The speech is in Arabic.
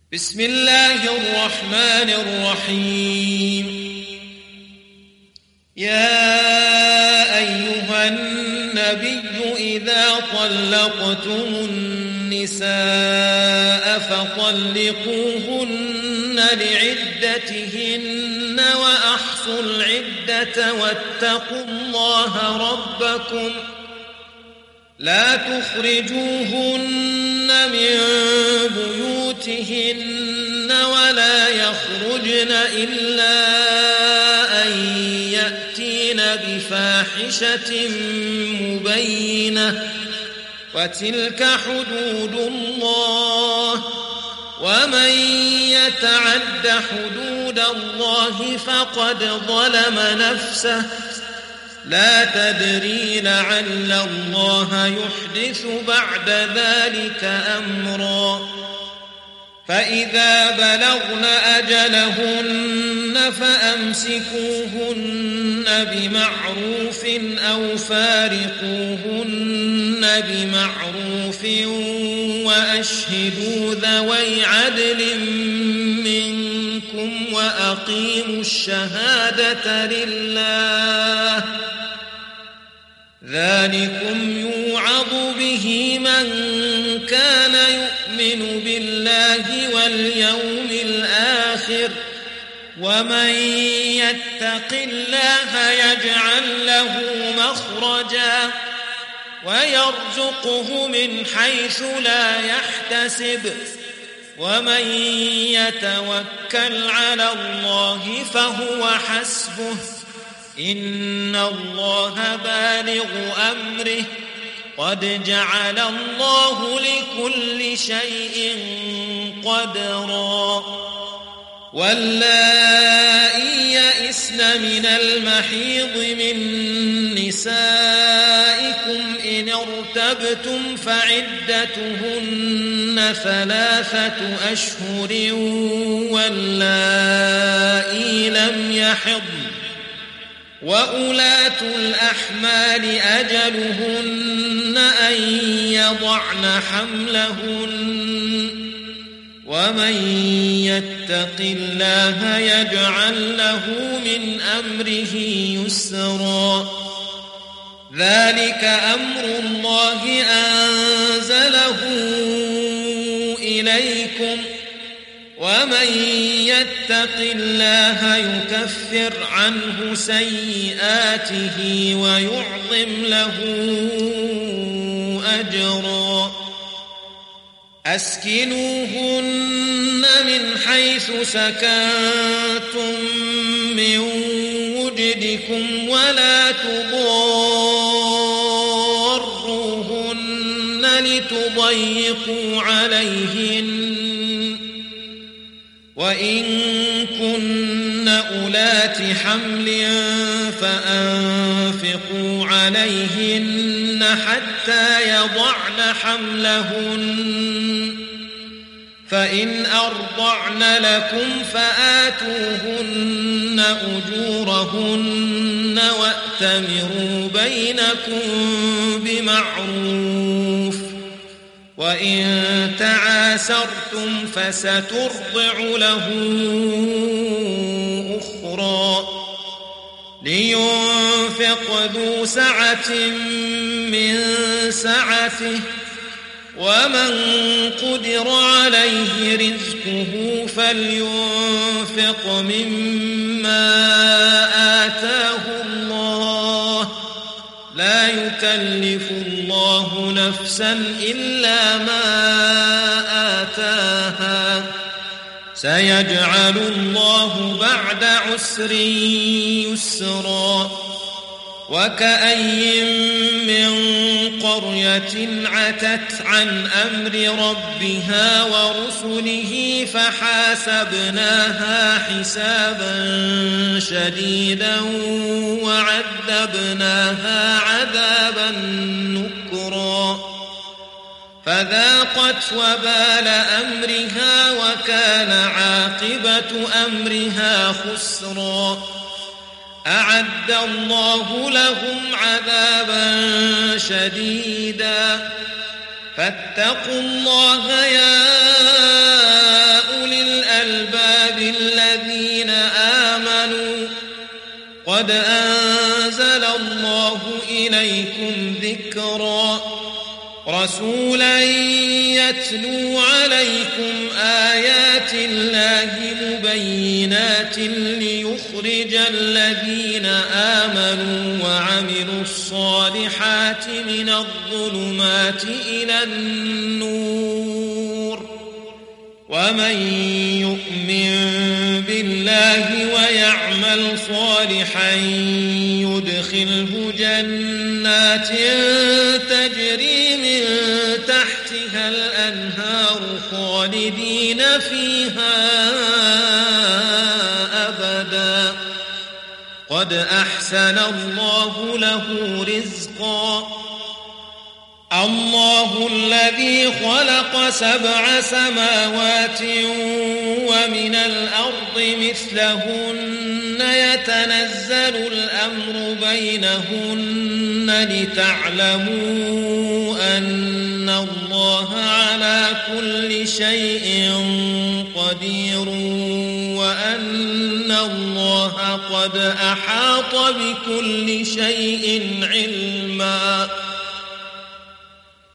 بسم الله الرحمن الرحيم. يا أيها النبي إذا طلقتم النساء فطلقوهن لعدتهن وأحصوا العدة واتقوا الله ربكم لا تخرجوهن من بيوتهن ولا يخرجن إلا أن يأتين بفاحشة مبينة وتلك حدود الله ومن يتعد حدود الله فقد ظلم نفسه لا تدري لعل الله يحدث بعد ذلك أمرا فإذا بلغن أجلهن فأمسكوهن بمعروف أو فارقوهن بمعروف وأشهدوا ذوي عدل منكم وأقيموا الشهادة لله ذلكم يوعظ به من كان يؤمن بالله واليوم الآخر ومن يتق الله يجعل له مخرجا ويرزقه من حيث لا يحتسب ومن يتوكل على الله فهو حسبه إن الله بالغ أمره قد جعل الله لكل شيء قدرا واللائي يئسن من المحيض من نسائكم إن ارتبتم فعدتهن 3 أشهر واللائي لم يحضن وأولاة الأحمال أجلهن أن يضعن حملهن ومن يتق الله يجعل له من أمره يسرا ذلك أمر الله أنزله إليكم ومن يتق الله يكفر عنه سيئاته ويعظم له أجرا أسكنوهن من حيث سكنتم من وجدكم ولا تضاروهن لتضيقوا عليهن وإن كن أولات حمل فأنفقوا عليهن حتى يضعن حملهن فإن أرضعن لكم فآتوهن أجورهن وأتمروا بينكم بمعروف وإن تعاسرتم فسترضع له أخرى لينفق ذو سعة من سعته ومن قدر عليه رزقه فلينفق مما آتاه الله لا يكلف الله نفسا إلا ما آتاها سيجعل الله بعد عسر يسرا وكأي من قرية عتت عن أمر ربها ورسله فحاسبناها حسابا شديدا وعذبناها عذابا نكرا فذاقت وبال أمرها وكان عاقبة أمرها خسرا أعد الله لهم عذابا شديدا فاتقوا الله يا رسولا يتلو عليكم آيات الله مبينات ليخرج الذين آمنوا وعملوا الصالحات من الظلمات إلى النور ومن يؤمن بالله ويعمل صالحا يدخله جنات تجري من تحتها الأنهار خالدين فيها أبدا قد أحسن الله له رزقا الله الذي خلق 7 سماوات ومن الأرض مثلهن يتنزل الأمر بينهن لتعلموا أن الله على كل شيء قدير وأن الله قد أحاط بكل شيء علما